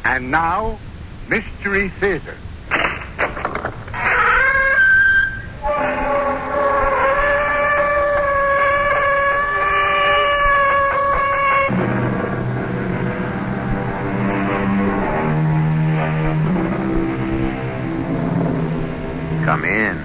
And now, Mystery Theater. Come in.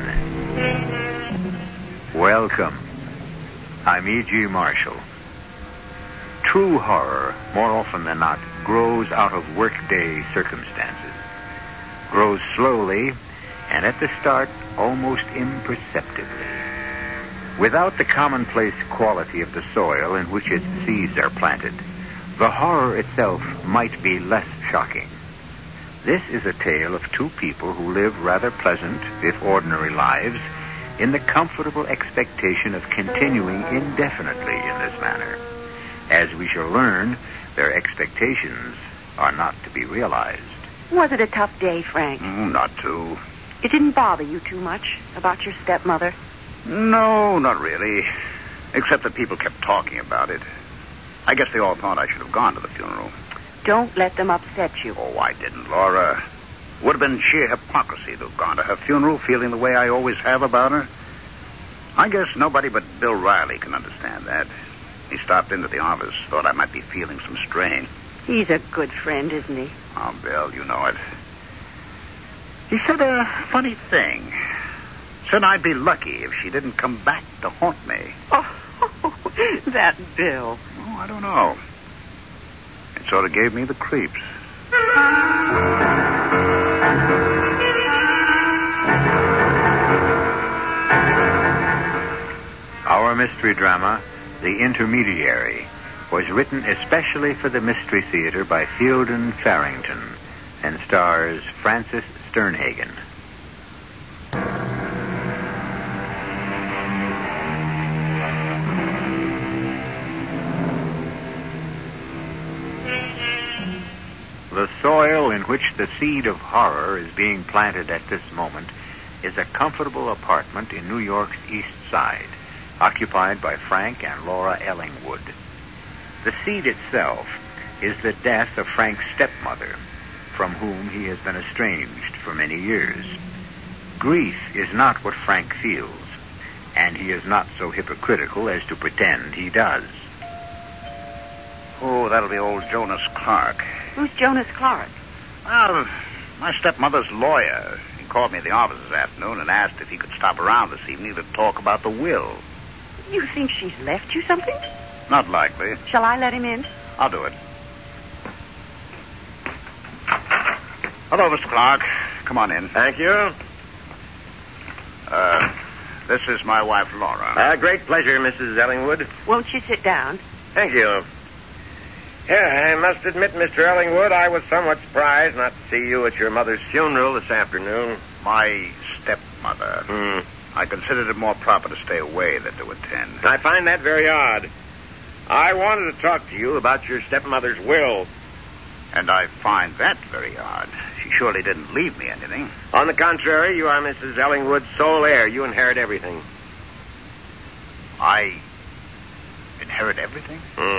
Welcome. I'm E.G. Marshall. True horror, more often than not, grows out of workday circumstances. Grows slowly, and at the start, almost imperceptibly. Without the commonplace quality of the soil in which its seeds are planted, the horror itself might be less shocking. This is a tale of two people who live rather pleasant, if ordinary lives, in the comfortable expectation of continuing indefinitely in this manner. As we shall learn, their expectations are not to be realized. Was it a tough day, Frank? Not too. It didn't bother you too much about your stepmother? No, not really. Except that people kept talking about it. I guess they all thought I should have gone to the funeral. Don't let them upset you. Oh, I didn't, Laura. Would have been sheer hypocrisy to have gone to her funeral feeling the way I always have about her. I guess nobody but Bill Riley can understand that. He stopped into the office, thought I might be feeling some strain. He's a good friend, isn't he? Oh, Bill, you know it. He said a funny thing. Said I'd be lucky if she didn't come back to haunt me. Oh, that Bill. Oh, I don't know. It sort of gave me the creeps. Our mystery drama, The Intermediary, was written especially for the Mystery Theater by Fielden Farrington and stars Francis Sternhagen. The soil in which the seed of horror is being planted at this moment is a comfortable apartment in New York's East Side, occupied by Frank and Laura Ellingwood. The seed itself is the death of Frank's stepmother, from whom he has been estranged for many years. Grief is not what Frank feels, and he is not so hypocritical as to pretend he does. Oh, that'll be old Jonas Clark. Who's Jonas Clark? Well, my stepmother's lawyer. He called me in the office this afternoon and asked if he could stop around this evening to talk about the will. You think she's left you something? Not likely. Shall I let him in? I'll do it. Hello, Mr. Clark. Come on in. Thank you. This is my wife, Laura. Great pleasure, Mrs. Ellingwood. Won't you sit down? Thank you. Yeah, I must admit, Mr. Ellingwood, I was somewhat surprised not to see you at your mother's funeral this afternoon. My stepmother. I considered it more proper to stay away than to attend. I find that very odd. I wanted to talk to you about your stepmother's will. And I find that very odd. She surely didn't leave me anything. On the contrary, you are Mrs. Ellingwood's sole heir. You inherit everything. I inherit everything?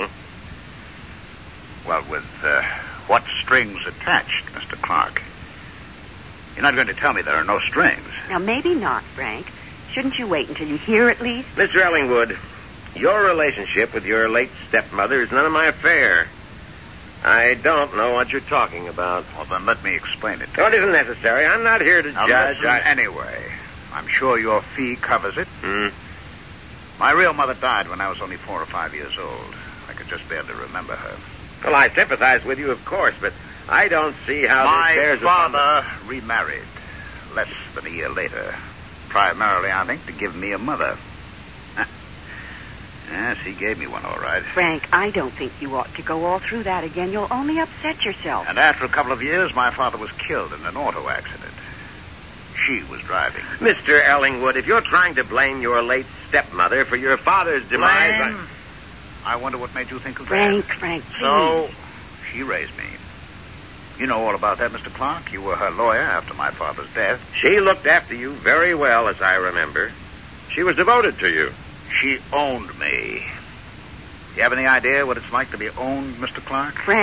Well, with what strings attached, Mr. Clark? You're not going to tell me there are no strings. Now, maybe not, Frank. Shouldn't you wait until you hear at least? Mr. Ellingwood, your relationship with your late stepmother is none of my affair. I don't know what you're talking about. Well, then let me explain it to No, you. it isn't necessary. I'm not here to Now, judge. listen anyway. I'm sure your fee covers it. Hmm? My real mother died when I was only 4 or 5 years old. I could just barely remember her. Well, I sympathize with you, of course, but I don't see how My this bears upon father remarried less than a year later. Primarily, I think, to give me a mother. Yes, he gave me one, all right. Frank, I don't think you ought to go all through that again. You'll only upset yourself. And after a couple of years, my father was killed in an auto accident. She was driving. Mr. Ellingwood, if you're trying to blame your late stepmother for your father's demise... Blame? I wonder what made you think of Frank, that. Frank, please. So, she raised me. You know all about that, Mr. Clark. You were her lawyer after my father's death. She looked after you very well, as I remember. She was devoted to you. She owned me. You have any idea what it's like to be owned, Mr. Clark? Frank,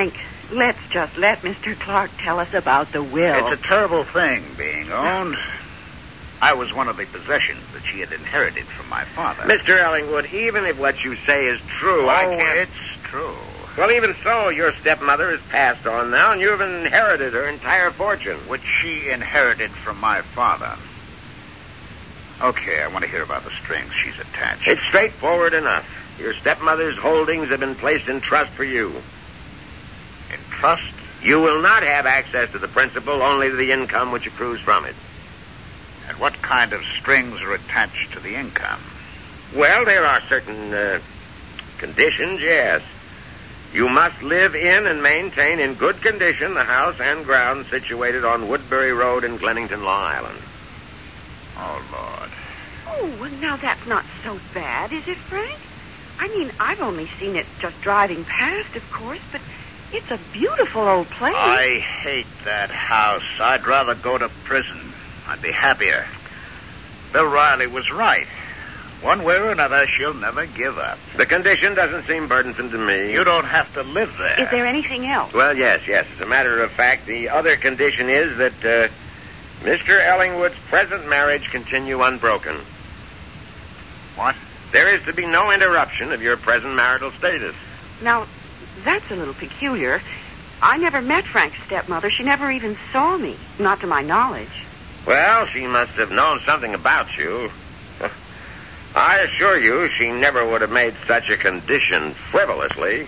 let's just let Mr. Clark tell us about the will. It's a terrible thing, being owned. I was one of the possessions that she had inherited from my father. Mr. Ellingwood, even if what you say is true, I can't... it's true. Well, even so, your stepmother has passed on now, and you've inherited her entire fortune. Which she inherited from my father. Okay, I want to hear about the strings she's attached. It's straightforward enough. Your stepmother's holdings have been placed in trust for you. In trust? You will not have access to the principal, only to the income which accrues from it. And what kind of strings are attached to the income? Well, there are certain conditions, yes. You must live in and maintain in good condition the house and grounds situated on Woodbury Road in Glennington, Long Island. Oh, Lord. Oh, well, now that's not so bad, is it, Frank? I mean, I've only seen it just driving past, of course, but it's a beautiful old place. I hate that house. I'd rather go to prison. I'd be happier. Bill Riley was right. One way or another, she'll never give up. The condition doesn't seem burdensome to me. You don't have to live there. Is there anything else? Well, yes. As a matter of fact, the other condition is that Mr. Ellingwood's present marriage continue unbroken. What? There is to be no interruption of your present marital status. Now, that's a little peculiar. I never met Frank's stepmother. She never even saw me, not to my knowledge. Well, she must have known something about you. I assure you, she never would have made such a condition frivolously.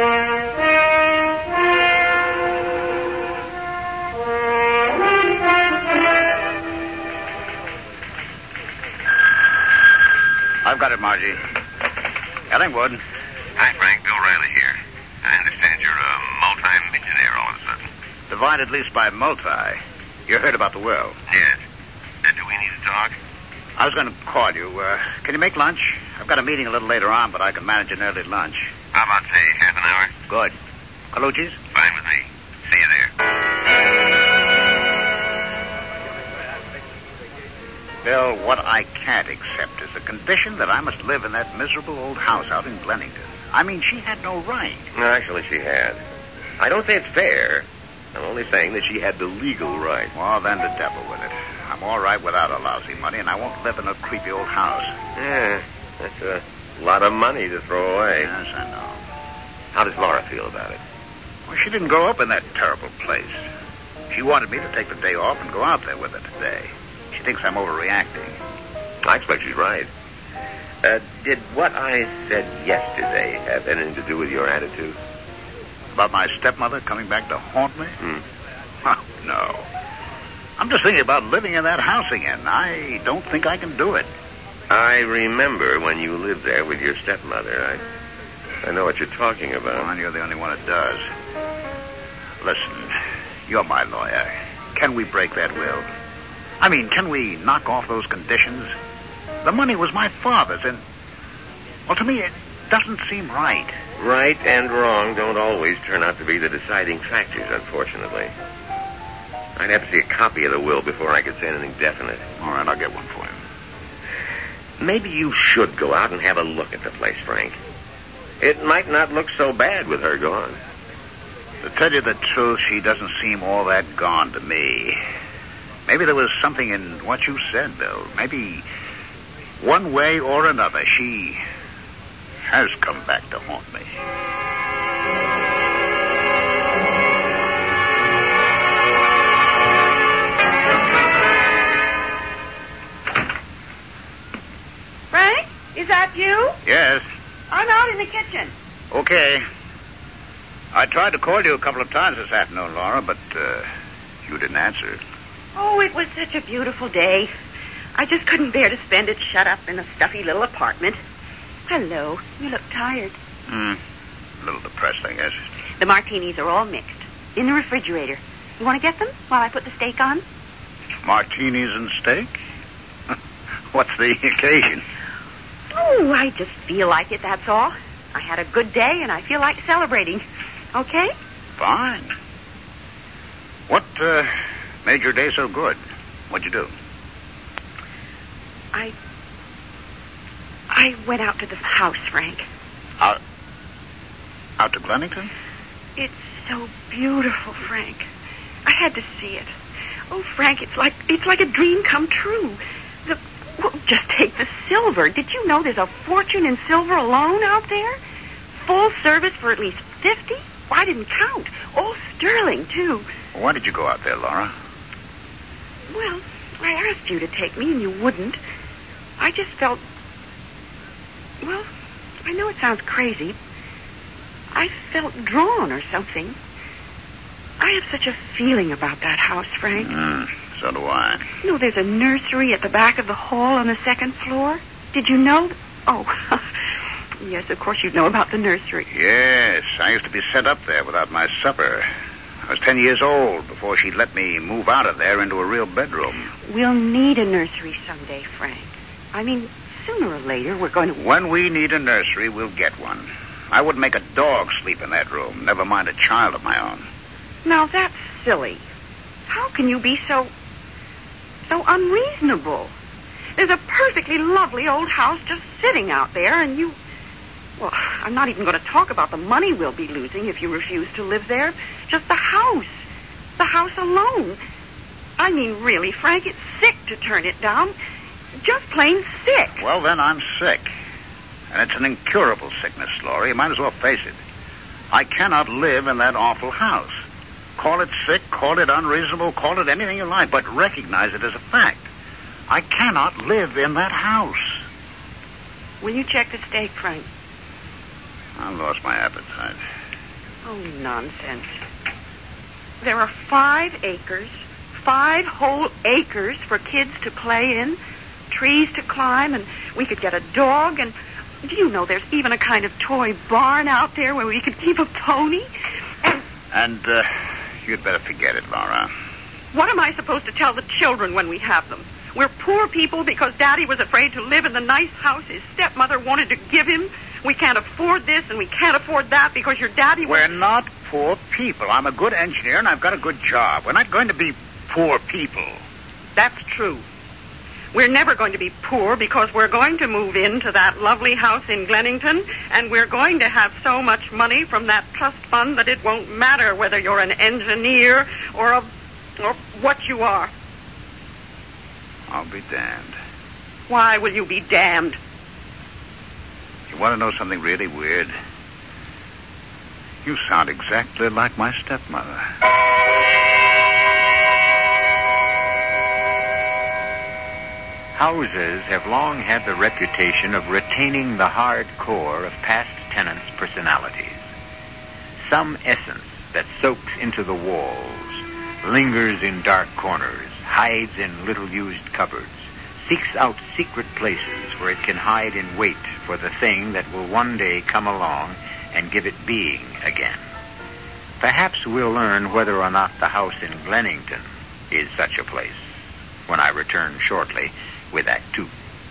I've got it, Margie. Ellingwood. Hi, Frank. Bill Riley here. I understand you're a multi-millionaire all of a sudden. Divine at least by multi. You heard about the will. Yes. Do we need to talk? I was going to call you. Can you make lunch? I've got a meeting a little later on, but I can manage an early lunch. How about, say, half an hour? Good. Colucci's? Fine with me. See you there. Bill, what I can't accept is the condition that I must live in that miserable old house out in Glennington. I mean, she had no right. No, actually, she had. I don't say it's fair. I'm only saying that she had the legal right. Well, then the devil with it. I'm all right without a lousy money, and I won't live in a creepy old house. Yeah, that's a lot of money to throw away. Yes, I know. How does Laura feel about it? Well, she didn't grow up in that terrible place. She wanted me to take the day off and go out there with her today. She thinks I'm overreacting. I expect she's right. Did what I said yesterday have anything to do with your attitude? About my stepmother coming back to haunt me? No. I'm just thinking about living in that house again. I don't think I can do it. I remember when you lived there with your stepmother. I know what you're talking about. Well, you're the only one that does. Listen, you're my lawyer. Can we break that will? I mean, can we knock off those conditions? The money was my father's, and, well, to me, it doesn't seem right. Right and wrong don't always turn out to be the deciding factors, unfortunately. I'd have to see a copy of the will before I could say anything definite. All right, I'll get one for you. Maybe you should go out and have a look at the place, Frank. It might not look so bad with her gone. To tell you the truth, she doesn't seem all that gone to me. Maybe there was something in what you said, Bill. Maybe one way or another, she has come back to haunt me. Frank, is that you? Yes. I'm out in the kitchen. Okay. I tried to call you a couple of times this afternoon, Laura, but you didn't answer. Oh, it was such a beautiful day. I just couldn't bear to spend it shut up in a stuffy little apartment. Hello. You look tired. A little depressed, I guess. The martinis are all mixed. In the refrigerator. You want to get them while I put the steak on? Martinis and steak? What's the occasion? Oh, I just feel like it, that's all. I had a good day, and I feel like celebrating. Okay? Fine. What made your day so good? What'd you do? I went out to the house, Frank. Out to Glennington? It's so beautiful, Frank. I had to see it. Oh, Frank, it's like a dream come true. Just take the silver. Did you know there's a fortune in silver alone out there? Full service for at least 50? I didn't count. All sterling, too. Why did you go out there, Laura? Well, I asked you to take me, and you wouldn't. I just felt... Well, I know it sounds crazy. I felt drawn or something. I have such a feeling about that house, Frank. So do I. You know, there's a nursery at the back of the hall on the second floor. Did you know? Oh, yes, of course you'd know about the nursery. Yes, I used to be sent up there without my supper. I was 10 years old before she'd let me move out of there into a real bedroom. We'll need a nursery someday, Frank. I mean, sooner or later we're going to... When we need a nursery, we'll get one. I wouldn't make a dog sleep in that room, never mind a child of my own. Now, that's silly. How can you be so unreasonable? There's a perfectly lovely old house just sitting out there, and you... Well, I'm not even going to talk about the money we'll be losing if you refuse to live there. Just the house. The house alone. I mean, really, Frank, it's sick to turn it down. Just plain sick. Well, then I'm sick. And it's an incurable sickness, Laura. You might as well face it. I cannot live in that awful house. Call it sick, call it unreasonable, call it anything you like, but recognize it as a fact. I cannot live in that house. Will you check the steak, Frank? I've lost my appetite. Oh, nonsense. There are 5 acres, 5 whole acres for kids to play in, trees to climb, and we could get a dog, and do you know there's even a kind of toy barn out there where we could keep a pony? And you'd better forget it, Laura. What am I supposed to tell the children when we have them? We're poor people because Daddy was afraid to live in the nice house his stepmother wanted to give him. We can't afford this and we can't afford that because your daddy... We're not poor people. I'm a good engineer and I've got a good job. We're not going to be poor people. That's true. We're never going to be poor because we're going to move into that lovely house in Glennington, and we're going to have so much money from that trust fund that it won't matter whether you're an engineer or what you are. I'll be damned. Why will you be damned? You want to know something really weird? You sound exactly like my stepmother. Houses have long had the reputation of retaining the hard core of past tenants' personalities. Some essence that soaks into the walls, lingers in dark corners, hides in little-used cupboards, seeks out secret places where it can hide in wait for the thing that will one day come along and give it being again. Perhaps we'll learn whether or not the house in Glennington is such a place when I return shortly with Act 2.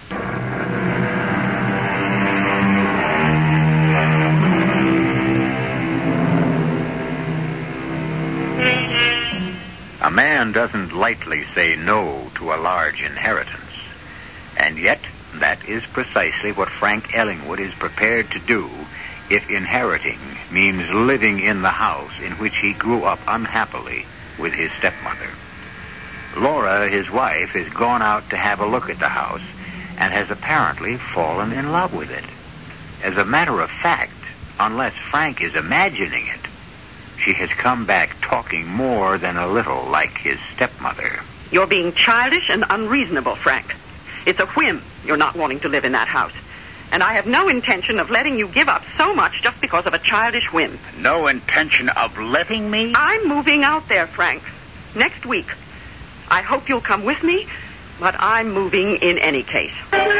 A man doesn't lightly say no to a large inheritance. And yet, that is precisely what Frank Ellingwood is prepared to do if inheriting means living in the house in which he grew up unhappily with his stepmother. Laura, his wife, has gone out to have a look at the house and has apparently fallen in love with it. As a matter of fact, unless Frank is imagining it, she has come back talking more than a little like his stepmother. You're being childish and unreasonable, Frank. It's a whim you're not wanting to live in that house. And I have no intention of letting you give up so much just because of a childish whim. No intention of letting me? I'm moving out there, Frank. Next week. I hope you'll come with me, but I'm moving in any case.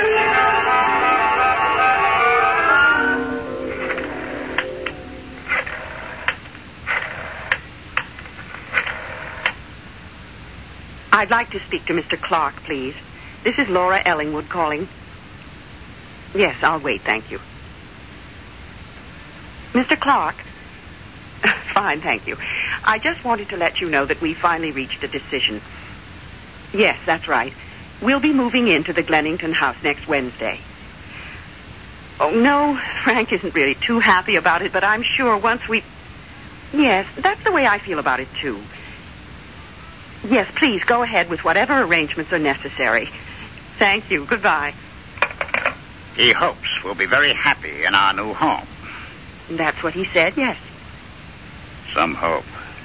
I'd like to speak to Mr. Clark, please. This is Laura Ellingwood calling. Yes, I'll wait, thank you. Mr. Clark? Fine, thank you. I just wanted to let you know that we finally reached a decision. Yes, that's right. We'll be moving into the Glennington house next Wednesday. Oh, no, Frank isn't really too happy about it, but I'm sure once we... Yes, that's the way I feel about it, too. Yes, please, go ahead with whatever arrangements are necessary. Thank you. Goodbye. He hopes we'll be very happy in our new home. That's what he said, yes. Some hope.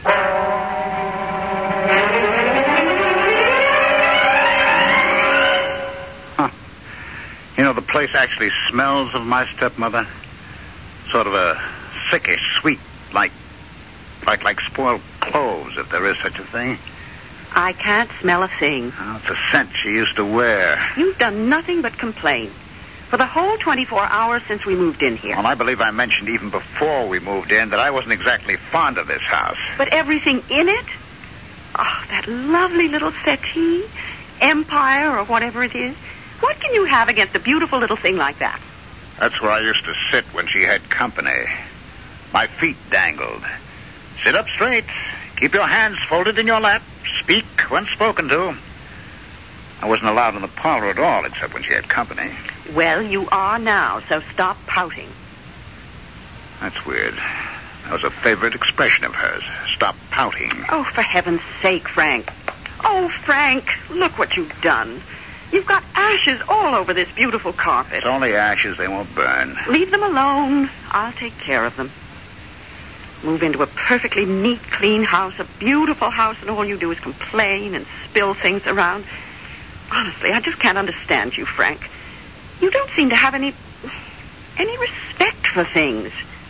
Huh. You know, the place actually smells of my stepmother. Sort of a sickish, sweet, like spoiled cloves, if there is such a thing. I can't smell a thing. Oh, it's a scent she used to wear. You've done nothing but complain. For the whole 24 hours since we moved in here. Well, I believe I mentioned even before we moved in that I wasn't exactly fond of this house. But everything in it? Oh, that lovely little settee, Empire, or whatever it is. What can you have against a beautiful little thing like that? That's where I used to sit when she had company. My feet dangled. Sit up straight. Keep your hands folded in your lap. Speak when spoken to. I wasn't allowed in the parlor at all, except when she had company. Well, you are now, so stop pouting. That's weird. That was a favorite expression of hers. Stop pouting. Oh, for heaven's sake, Frank. Oh, Frank, look what you've done. You've got ashes all over this beautiful carpet. It's only ashes. They won't burn. Leave them alone. I'll take care of them. Move into a perfectly neat, clean house, a beautiful house, and all you do is complain and spill things around. Honestly, I just can't understand you, Frank. You don't seem to have any respect for things.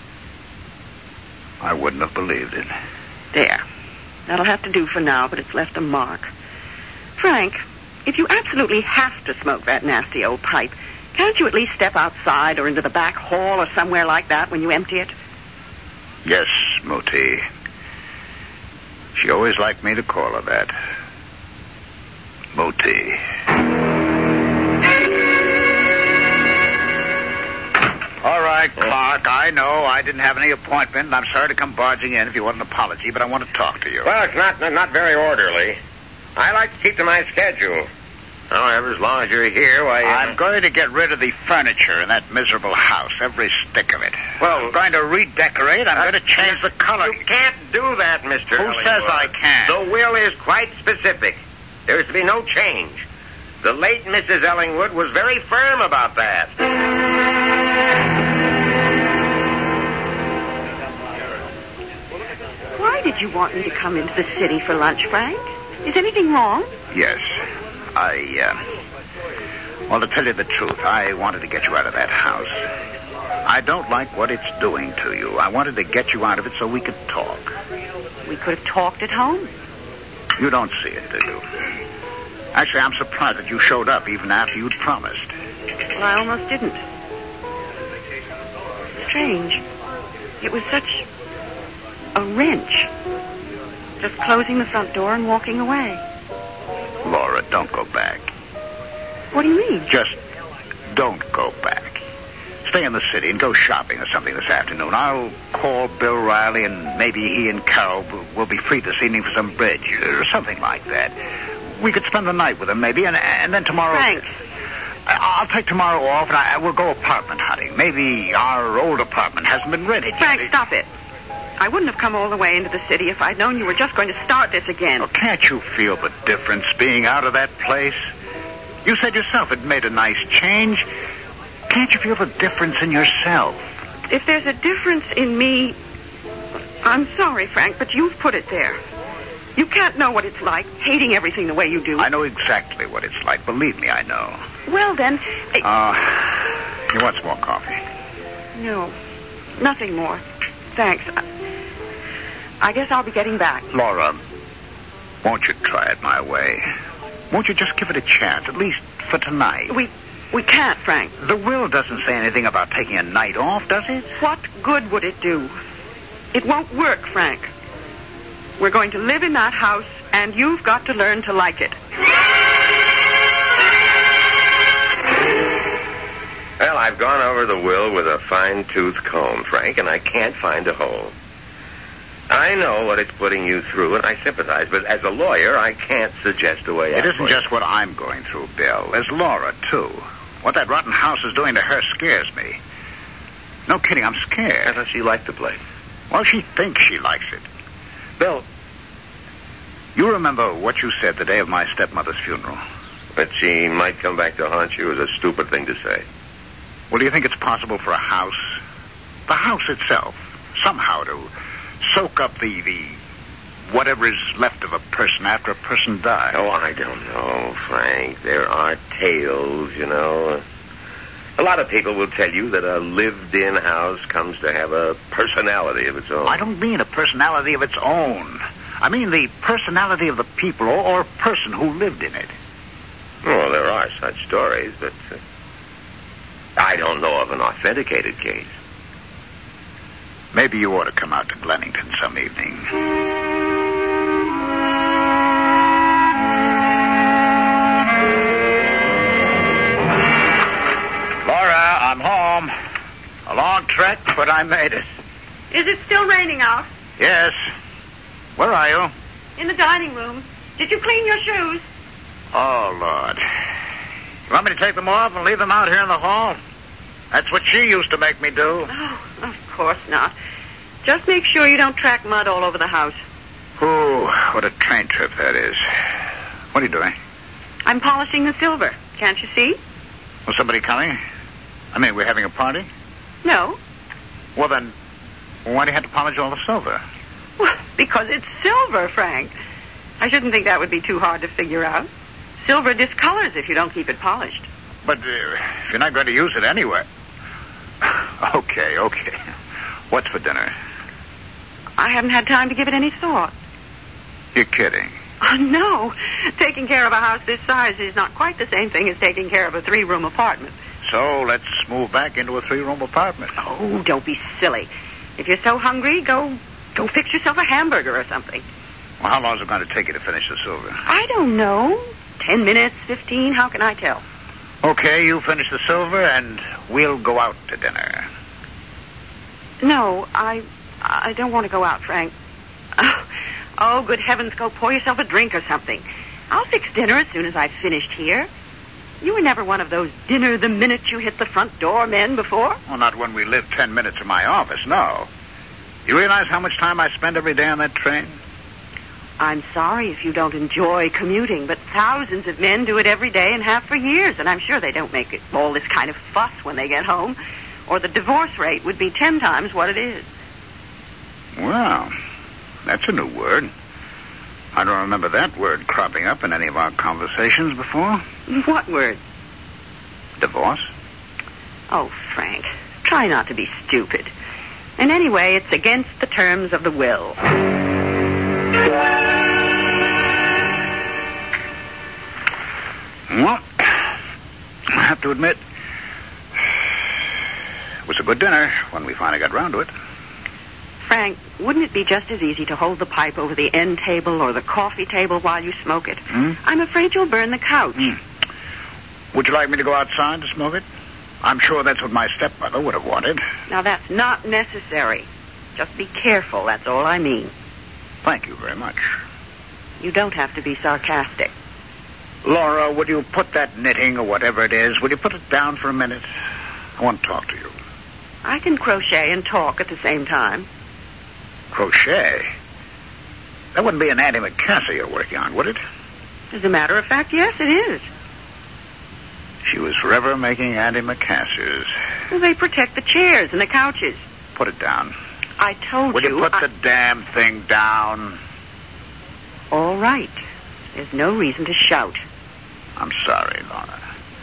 I wouldn't have believed it. There. That'll have to do for now, but it's left a mark. Frank, if you absolutely have to smoke that nasty old pipe, can't you at least step outside or into the back hall or somewhere like that when you empty it? Yes, Moti. She always liked me to call her that. Moti. All right, Clark, I know I didn't have any appointment, and I'm sorry to come barging in if you want an apology, but I want to talk to you. Well, it's not very orderly. I like to keep to my schedule. However, as long as you're here, why... I'm going to get rid of the furniture in that miserable house, every stick of it. Well... I'm going to redecorate. I'm going to change the color. You can't do that, Mr. Who says I can? The will is quite specific. There is to be no change. The late Mrs. Ellingwood was very firm about that. Why did you want me to come into the city for lunch, Frank? Is anything wrong? Yes. Well, to tell you the truth, I wanted to get you out of that house. I don't like what it's doing to you. I wanted to get you out of it so we could talk. We could have talked at home. You don't see it, do you? Actually, I'm surprised that you showed up even after you'd promised. Well, I almost didn't. Strange. It was such a wrench. Just closing the front door and walking away. Laura, don't go back. What do you mean? Just don't go back. Stay in the city and go shopping or something this afternoon. I'll call Bill Riley, and maybe he and Carol will be free this evening for some bridge or something like that. We could spend the night with them, maybe, and then tomorrow... Frank. I'll take tomorrow off, and we'll go apartment hunting. Maybe our old apartment hasn't been ready yet. Frank, stop it. I wouldn't have come all the way into the city if I'd known you were just going to start this again. Oh, can't you feel the difference being out of that place? You said yourself it made a nice change. Can't you feel the difference in yourself? If there's a difference in me, I'm sorry, Frank, but you've put it there. You can't know what it's like, hating everything the way you do. I know exactly what it's like. Believe me, I know. Well, then... You want some more coffee? No, nothing more. Thanks. I guess I'll be getting back. Laura, won't you try it my way? Won't you just give it a chance, at least for tonight? We can't, Frank. The will doesn't say anything about taking a night off, does it? What good would it do? It won't work, Frank. We're going to live in that house, and you've got to learn to like it. Well, I've gone over the will with a fine-tooth comb, Frank, and I can't find a hole. I know what it's putting you through, and I sympathize, but as a lawyer, I can't suggest a way out. It isn't just what I'm going through, Bill. There's Laura, too. What that rotten house is doing to her scares me. No kidding, I'm scared. I thought she liked the place. Well, she thinks she likes it. Bill, you remember what you said the day of my stepmother's funeral? That she might come back to haunt you is a stupid thing to say. Well, do you think it's possible for a house, the house itself, somehow to soak up the whatever is left of a person after a person dies? Oh, I don't know, Frank. There are tales, you know. A lot of people will tell you that a lived-in house comes to have a personality of its own. I don't mean a personality of its own. I mean the personality of the people or person who lived in it. Well, there are such stories, but I don't know of an authenticated case. Maybe you ought to come out to Glennington some evening. Laura, I'm home. A long trek, but I made it. Is it still raining out? Yes. Where are you? In the dining room. Did you clean your shoes? Oh, Lord. You want me to take them off and leave them out here in the hall? That's what she used to make me do. Oh, of course not. Just make sure you don't track mud all over the house. Ooh, what a train trip that is. What are you doing? I'm polishing the silver. Can't you see? Was somebody coming? I mean, we're having a party? No. Well, then, why do you have to polish all the silver? Well, because it's silver, Frank. I shouldn't think that would be too hard to figure out. Silver discolors if you don't keep it polished. But if you're not going to use it anyway. Okay. What's for dinner? I haven't had time to give it any thought. You're kidding. Oh, no. Taking care of a house this size is not quite the same thing as taking care of a 3-room apartment. So let's move back into a 3-room apartment. Oh, don't be silly. If you're so hungry, go fix yourself a hamburger or something. Well, how long is it going to take you to finish the silver? I don't know. 10 minutes, 15, how can I tell? Okay, you finish the silver and we'll go out to dinner. No, I don't want to go out, Frank. Oh, good heavens, go pour yourself a drink or something. I'll fix dinner as soon as I've finished here. You were never one of those dinner the minute you hit the front door men before? Well, not when we lived 10 minutes from my office, no. You realize how much time I spend every day on that train? I'm sorry if you don't enjoy commuting, but thousands of men do it every day and have for years, and I'm sure they don't make all this kind of fuss when they get home, or the divorce rate would be 10 times what it is. Well, that's a new word. I don't remember that word cropping up in any of our conversations before. What word? Divorce. Oh, Frank, try not to be stupid. And anyway, it's against the terms of the will. Well, I have to admit, it was a good dinner when we finally got round to it. Frank, wouldn't it be just as easy to hold the pipe over the end table or the coffee table while you smoke it? I'm afraid you'll burn the couch. Would you like me to go outside to smoke it? I'm sure that's what my stepmother would have wanted. Now, that's not necessary. Just be careful, that's all I mean. Thank you very much. You don't have to be sarcastic. Laura, would you put that knitting or whatever it is, would you put it down for a minute? I want to talk to you. I can crochet and talk at the same time. Crochet? That wouldn't be an antimacassar you're working on, would it? As a matter of fact, yes, it is. She was forever making antimacassars. Well, they protect the chairs and the couches. Put it down. I told Will you... you put the damn thing down? All right. There's no reason to shout. I'm sorry, Laura.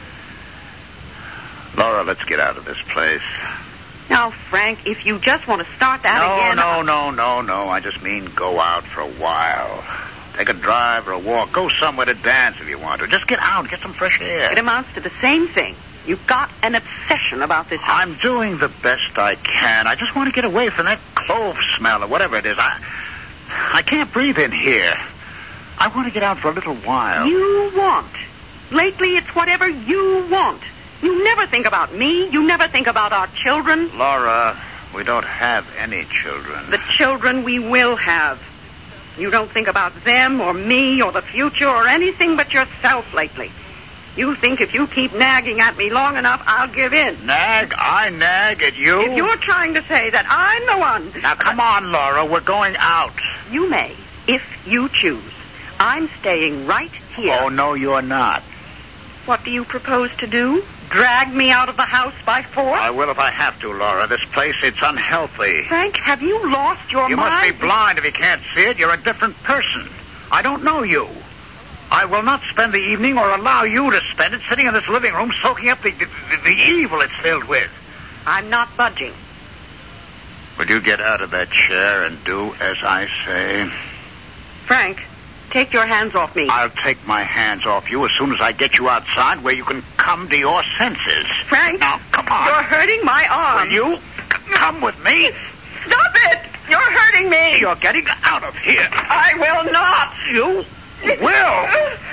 Laura, let's get out of this place. Now, Frank, if you just want to start that again... No. I just mean go out for a while. Take a drive or a walk. Go somewhere to dance if you want to. Just get out, get some fresh air. It amounts to the same thing. You've got an obsession about this house. I'm doing the best I can. I just want to get away from that clove smell or whatever it is. I can't breathe in here. I want to get out for a little while. You want. Lately, it's whatever you want. You never think about me. You never think about our children. Laura, we don't have any children. The children we will have. You don't think about them or me or the future or anything but yourself lately. You think if you keep nagging at me long enough, I'll give in. Nag? I nag at you? If you're trying to say that I'm the one... Now, come on, Laura. We're going out. You may, if you choose. I'm staying right here. Oh, no, you're not. What do you propose to do? Drag me out of the house by force? I will if I have to, Laura. This place, it's unhealthy. Frank, have you lost your You mind? must be blind if you can't see it. You're a different person. I don't know you. I will not spend the evening or allow you to spend it sitting in this living room soaking up the evil it's filled with. I'm not budging. Will you get out of that chair and do as I say? Frank, take your hands off me. I'll take my hands off you as soon as I get you outside where you can come to your senses. Frank, now, come on. You're hurting my arm. Will you come with me? Stop it! You're hurting me. You're getting out of here. I will not. You will.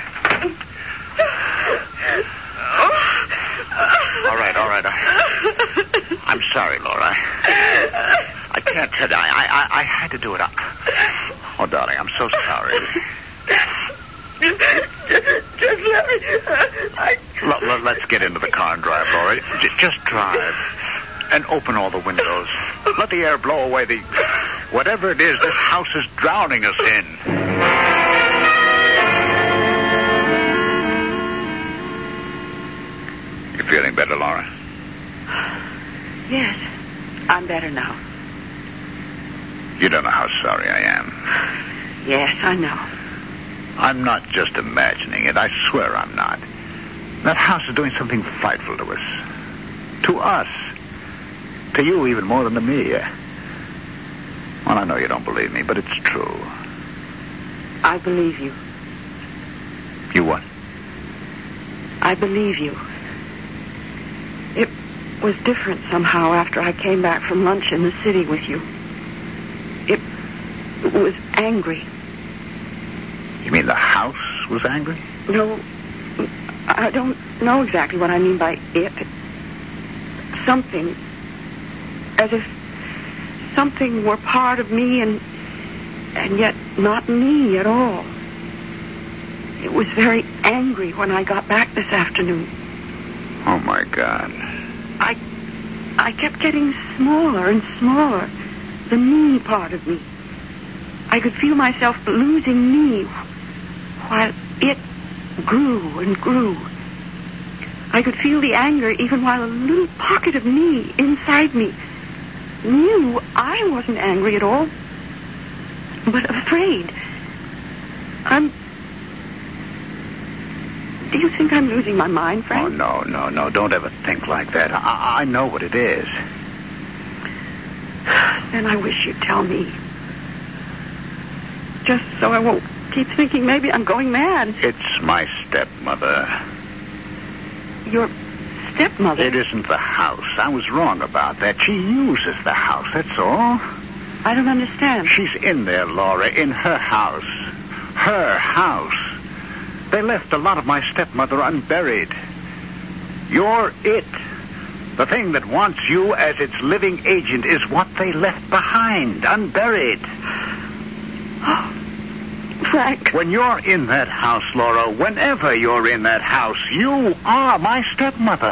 All right. I'm sorry, Laura. I can't tell you. I had to do it. Oh, darling, I'm so sorry. Just let me... Let's get into the car and drive, Laura. Just drive. And open all the windows. Let the air blow away the... whatever it is this house is drowning us in. You feeling better, Laura? Yes, I'm better now. You don't know how sorry I am. Yes, I know. I'm not just imagining it. I swear I'm not. That house is doing something frightful to us. To us. To you even more than to me. Well, I know you don't believe me, but it's true. I believe you. You what? I believe you. It was different somehow after I came back from lunch in the city with you. It was angry. You mean the house was angry? No, I don't know exactly what I mean by it. Something. As if something were part of me and yet not me at all. It was very angry when I got back this afternoon. Oh, my God. I kept getting smaller and smaller. The me part of me. I could feel myself losing me while it grew and grew. I could feel the anger even while a little pocket of me inside me knew I wasn't angry at all, but afraid. Do you think I'm losing my mind, Frank? Oh, no. Don't ever think like that. I know what it is. Then I wish you'd tell me. Just so I won't keep thinking maybe I'm going mad. It's my stepmother. Your stepmother? It isn't the house. I was wrong about that. She uses the house, that's all. I don't understand. She's in there, Laura, in her house. Her house. They left a lot of my stepmother unburied. You're it. The thing that wants you as its living agent is what they left behind, unburied. Oh, Frank. When you're in that house, Laura, whenever you're in that house, you are my stepmother.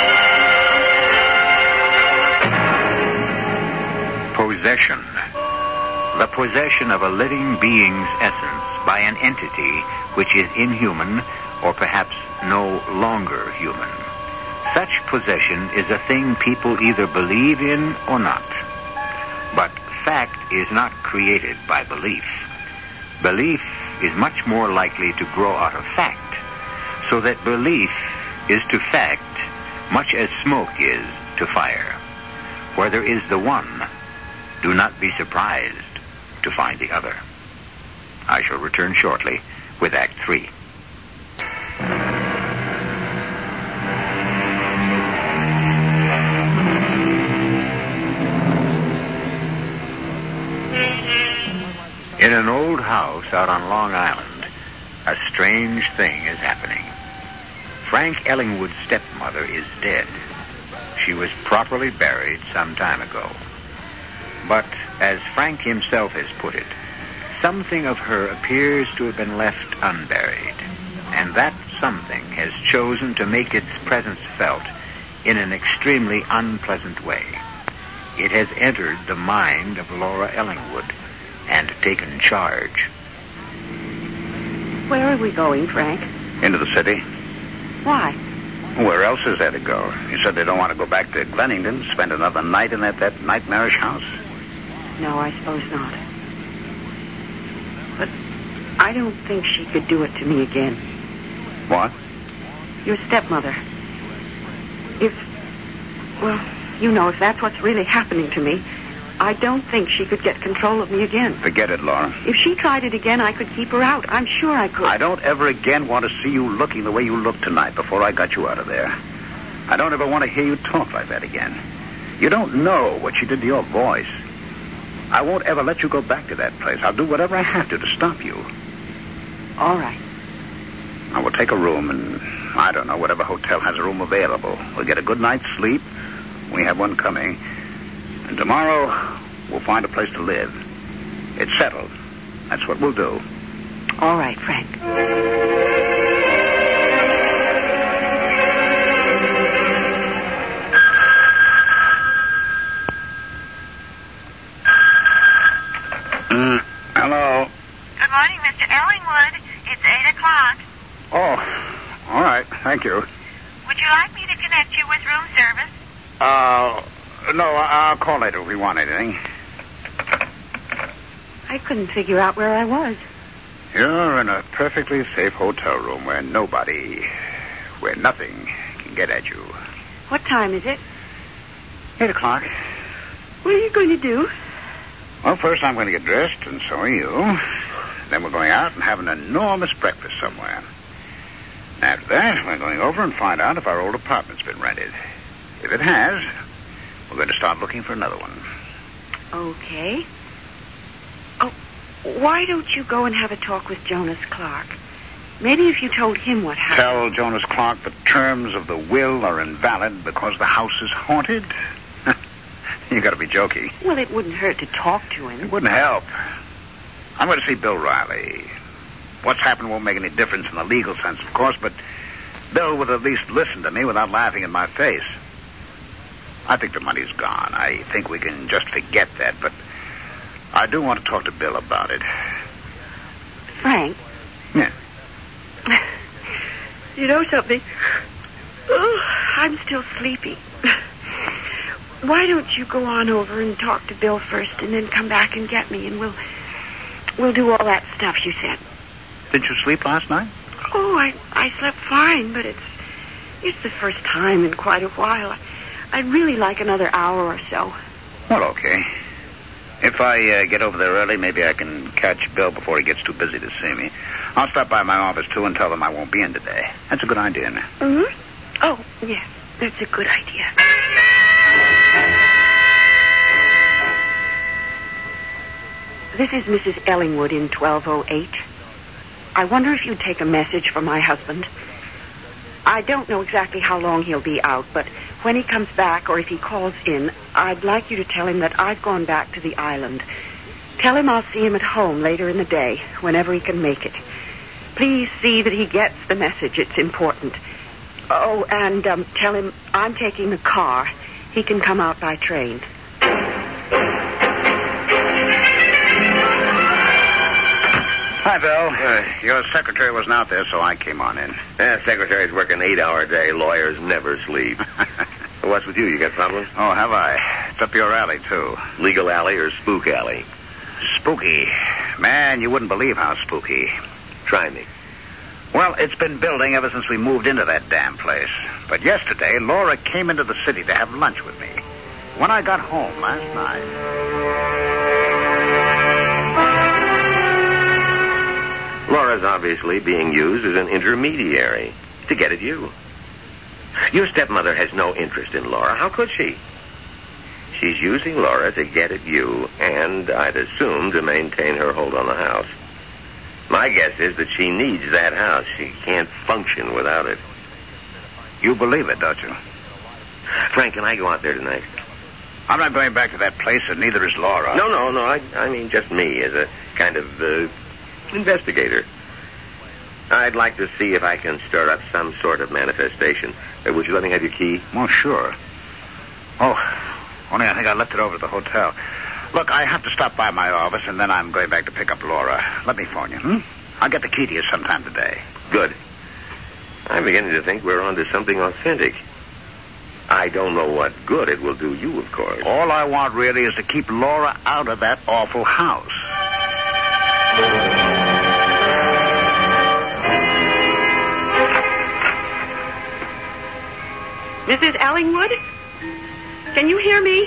Possession. The possession of a living being's essence by an entity which is inhuman or perhaps no longer human. Such possession is a thing people either believe in or not. But fact is not created by belief. Belief is much more likely to grow out of fact, so that belief is to fact much as smoke is to fire. Where there is the one, do not be surprised to find the other. I shall return shortly with Act 3. In an old house out on Long Island, a strange thing is happening. Frank Ellingwood's stepmother is dead. She was properly buried some time ago. But, as Frank himself has put it, something of her appears to have been left unburied. And that something has chosen to make its presence felt in an extremely unpleasant way. It has entered the mind of Laura Ellingwood and taken charge. Where are we going, Frank? Into the city. Why? Where else is there to go? You said they don't want to go back to Glennington, spend another night in that nightmarish house? No, I suppose not. But I don't think she could do it to me again. What? Your stepmother. If that's what's really happening to me, I don't think she could get control of me again. Forget it, Laura. If she tried it again, I could keep her out. I'm sure I could. I don't ever again want to see you looking the way you looked tonight before I got you out of there. I don't ever want to hear you talk like that again. You don't know what she did to your voice. I won't ever let you go back to that place. I'll do whatever I have to stop you. All right. I will take a room in, I don't know, whatever hotel has a room available. We'll get a good night's sleep. We have one coming. And tomorrow, we'll find a place to live. It's settled. That's what we'll do. All right, Frank. Hello. Good morning, Mr. Ellingwood. It's 8 o'clock. Oh, all right. Thank you. Would you like me to connect you with room service? No, I'll call later if we want anything. I couldn't figure out where I was. You're in a perfectly safe hotel room where nothing can get at you. What time is it? 8 o'clock. What are you going to do? Well, first I'm going to get dressed, and so are you. Then we're going out and have an enormous breakfast somewhere. After that, we're going over and find out if our old apartment's been rented. If it has, we're going to start looking for another one. Okay. Oh, why don't you go and have a talk with Jonas Clark? Maybe if you told him what happened. Tell Jonas Clark the terms of the will are invalid because the house is haunted? You got to be joking. Well, it wouldn't hurt to talk to him. It wouldn't help. I'm going to see Bill Riley. What's happened won't make any difference in the legal sense, of course, but Bill would at least listen to me without laughing in my face. I think the money's gone. I think we can just forget that, but I do want to talk to Bill about it. Frank? Yeah. You know something? Oh, I'm still sleepy. Why don't you go on over and talk to Bill first and then come back and get me, and we'll do all that stuff you said. Didn't you sleep last night? Oh, I slept fine, but it's the first time in quite a while. I'd really like another hour or so. Well, okay. If I get over there early, maybe I can catch Bill before he gets too busy to see me. I'll stop by my office, too, and tell them I won't be in today. That's a good idea, isn't it? Mm-hmm. Oh, yes, that's a good idea. This is Mrs. Ellingwood in 1208. I wonder if you'd take a message for my husband. I don't know exactly how long he'll be out, but when he comes back or if he calls in, I'd like you to tell him that I've gone back to the island. Tell him I'll see him at home later in the day, whenever he can make it. Please see that he gets the message. It's important. Oh, and tell him I'm taking the car. He can come out by train. Hi, Bill. Your secretary wasn't out there, so I came on in. Secretaries work an 8-hour day. Lawyers never sleep. What's with you? You got problems? Oh, have I? It's up your alley, too. Legal alley or spook alley? Spooky. Man, you wouldn't believe how spooky. Try me. Well, it's been building ever since we moved into that damn place. But yesterday, Laura came into the city to have lunch with me. When I got home last night... Laura's obviously being used as an intermediary to get at you. Your stepmother has no interest in Laura. How could she? She's using Laura to get at you and, I'd assume, to maintain her hold on the house. My guess is that she needs that house. She can't function without it. You believe it, don't you? Frank, can I go out there tonight? I'm not going back to that place, and neither is Laura. No. I mean just me as a kind of investigator. I'd like to see if I can stir up some sort of manifestation. Would you let me have your key? Well, sure. Oh, only I think I left it over at the hotel. Look, I have to stop by my office, and then I'm going back to pick up Laura. Let me phone you, I'll get the key to you sometime today. Good. I'm beginning to think we're onto something authentic. I don't know what good it will do you, of course. All I want really is to keep Laura out of that awful house. Mrs. Ellingwood? Can you hear me?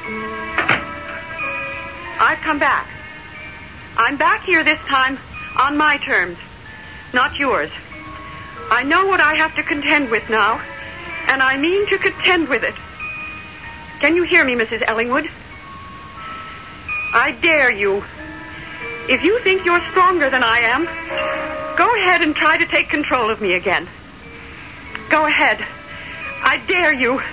I've come back. I'm back here this time on my terms, not yours. I know what I have to contend with now, and I mean to contend with it. Can you hear me, Mrs. Ellingwood? I dare you. If you think you're stronger than I am, go ahead and try to take control of me again. Go ahead. I dare you.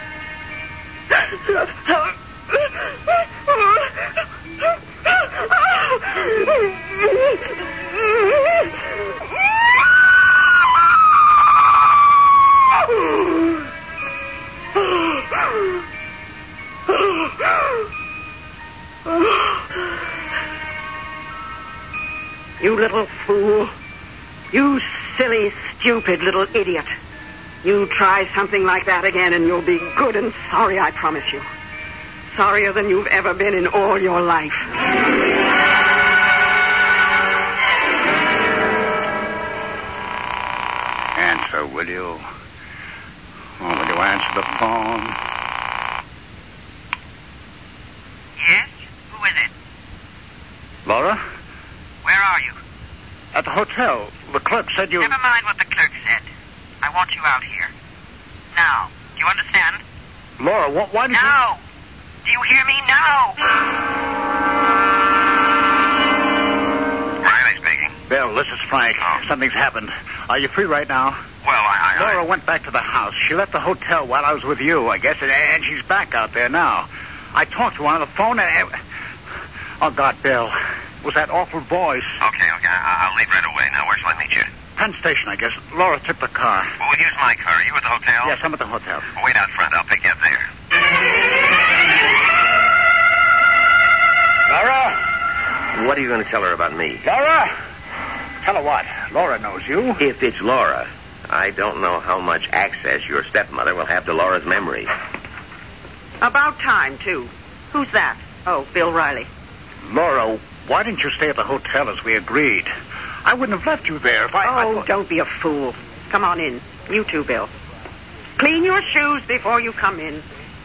You little fool. You silly, stupid little idiot. You try something like that again and you'll be good and sorry, I promise you. Sorrier than you've ever been in all your life. Answer, will you? Oh, will you answer the phone? Yes? Who is it? Laura? Where are you? At the hotel. The clerk said you... Never mind what the clerk said. I want you out here. Now. Do you understand? Laura, why did you... Now. Do you hear me? Now. Riley speaking. Bill, this is Frank. Oh. Something's happened. Are you free right now? Well, Laura went back to the house. She left the hotel while I was with you, I guess, and she's back out there now. I talked to her on the phone and... Oh, God, Bill. It was that awful voice. Okay. I'll leave right away. Now, where shall I meet you? Penn Station, I guess. Laura took the car. Well, we'll use my car. Are you at the hotel? Yes, I'm at the hotel. Wait out front. I'll pick you up there. Laura? What are you going to tell her about me? Laura? Tell her what? Laura knows you. If it's Laura, I don't know how much access your stepmother will have to Laura's memory. About time, too. Who's that? Oh, Bill Riley. Laura, why didn't you stay at the hotel as we agreed? I wouldn't have left you there if I... Don't be a fool. Come on in. You too, Bill. Clean your shoes before you come in.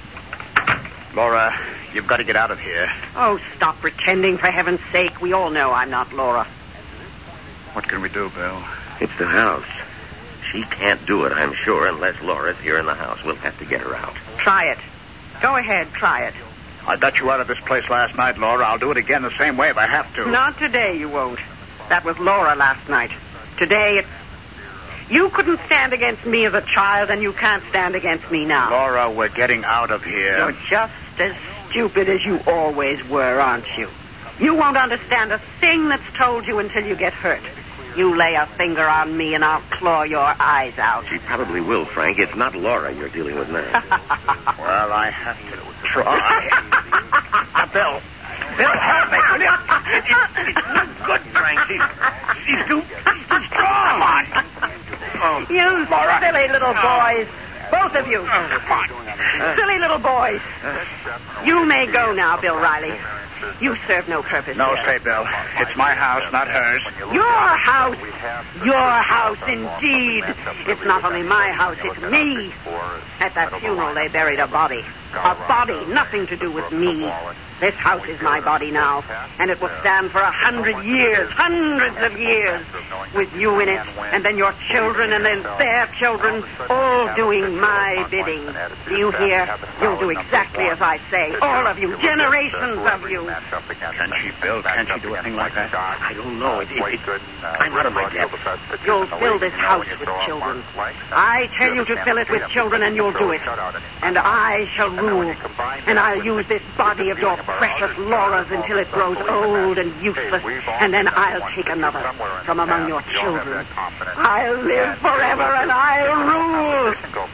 Laura, you've got to get out of here. Oh, stop pretending, for heaven's sake. We all know I'm not Laura. What can we do, Bill? It's the house. She can't do it, I'm sure, unless Laura's here in the house. We'll have to get her out. Try it. Go ahead, try it. I got you out of this place last night, Laura. I'll do it again the same way if I have to. Not today, you won't. That was Laura last night. Today, it's... You couldn't stand against me as a child, and you can't stand against me now. Laura, we're getting out of here. You're just as stupid as you always were, aren't you? You won't understand a thing that's told you until you get hurt. You lay a finger on me, and I'll claw your eyes out. She probably will, Frank. It's not Laura you're dealing with now. Well, I have to try. Now, Bill, help me, will you? It's no good, Frank. She's too strong. Come on. Oh, you Laura. silly little boys. Both of you. Come on. Silly little boys. You may go now, Bill Riley. You serve no purpose. No, here. stay, Bill. It's my house, not hers. Your house. Your house, indeed. It's not only my house, it's me. At that funeral, they buried a body. A body, nothing to do with me. This house is my body now, and it will stand for 100 years, hundreds of years, with you in it, and then your children, and then their children, all doing my bidding. Do you hear? You'll do exactly as I say. All of you, generations of you. Can she, Bill? Can she do a thing like that? I don't know. I'm out of my depth. You'll fill this house with children. I tell you to fill it with children, and you'll do it. And I shall rule. And I'll use this body of your precious Laura's until it grows old and useless, and then I'll take another from among your children. I'll live forever and I'll rule.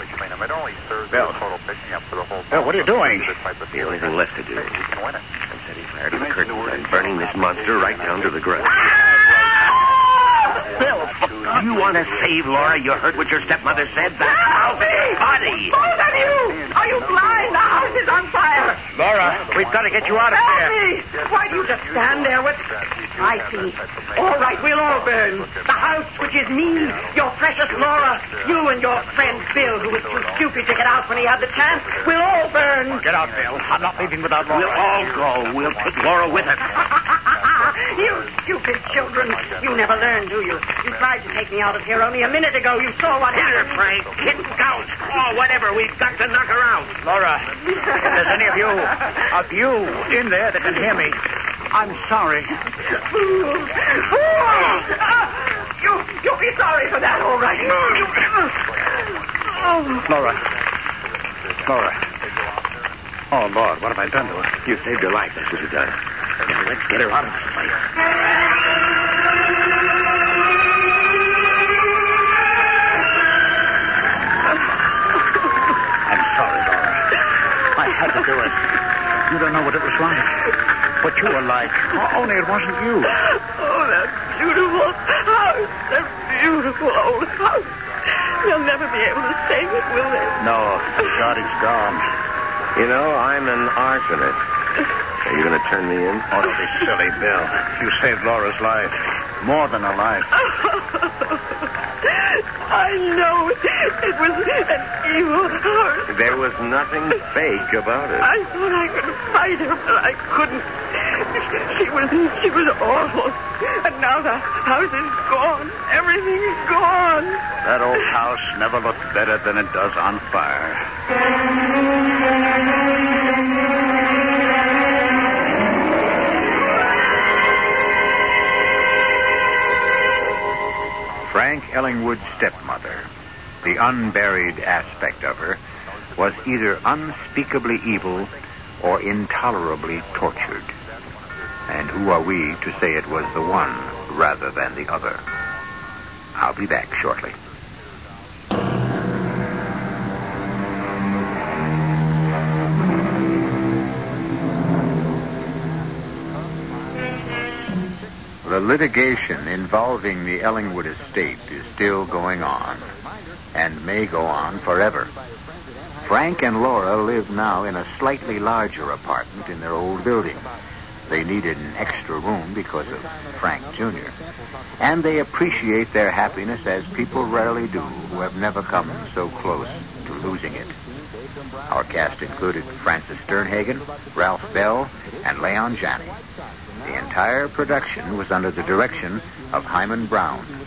Bill, what are you doing? The only thing left to do. I'm setting fire to the curtains and burning this monster right down to the ground. Bill, You want to save Laura? You heard what your stepmother said? The house is body. Both of you! Are you blind? The house is on fire. Laura, we've got to get you out of Help here. me! Why do you just stand there with... I see. All right, we'll all burn. The house, which is me, your precious Laura, you and your friend Bill, who was too stupid to get out when he had the chance. We'll all burn. Get out, Bill. I'm not leaving without Laura. We'll all go. We'll take Laura with us. You stupid children. You never learn, do you? You tried to take me out of here only a minute ago. You saw what happened. Frank, kid, gouge, claw, whatever. We've got to knock her out. Laura, if there's any of you in there that can hear me, I'm sorry. Fools! You'll be sorry for that, all right. Laura. Oh, Lord, what have I done to her? You saved her life. That's what you've done. Now, let's get her out of this place. I'm sorry, Laura. I had to do it. You don't know what it was like. What you were like. Only it wasn't you. Oh, that beautiful house. That beautiful old house. They'll never be able to save it, will they? No, thank God it's gone. You know, I'm an arsonist. Are you going to turn me in? Oh, don't be silly, Bill. You saved Laura's life. More than a life. I know it was an evil heart. There was nothing fake about it. I thought I could fight her, but I couldn't. She was awful. And now the house is gone. Everything is gone. That old house never looked better than it does on fire. Frank Ellingwood's stepmother, the unburied aspect of her, was either unspeakably evil or intolerably tortured. And who are we to say it was the one rather than the other? I'll be back shortly. The litigation involving the Ellingwood estate is still going on and may go on forever. Frank and Laura live now in a slightly larger apartment in their old building. They needed an extra room because of Frank Jr. And they appreciate their happiness as people rarely do who have never come so close to losing it. Our cast included Francis Sternhagen, Ralph Bell, and Leon Janney. The entire production was under the direction of Hyman Brown.